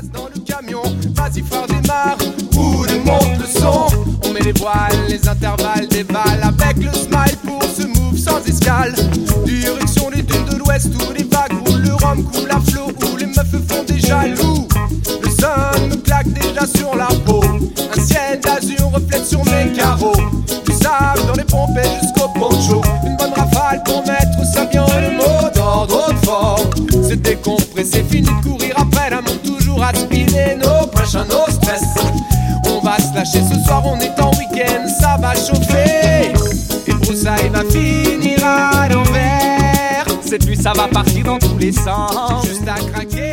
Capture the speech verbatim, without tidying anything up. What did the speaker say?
place dans le camion. Vas-y frère, démarre, roule et monte le son. On met les voiles, les intervalles des balles avec le smile pour ce move sans escale. Direction les dunes de l'ouest où les vagues roulent, le rhum coule à flot, où les meufs font des jaloux. Le sun me claque déjà sur la peau. Un ciel d'azur reflète sur mes carreaux. Du sable dans les pompes et jusqu'au poncho. Une bonne rafale pour mettre ça bien le mot d'ordre au fort. Se décompresser, fini de courir après la montre, toujours à spinner nos prochains, nos stress. On va se lâcher ce soir, on est en week-end, ça va chauffer. Et broussailles va finir à l'envers. Cette nuit ça va partir dans tous les sens. Juste à craquer.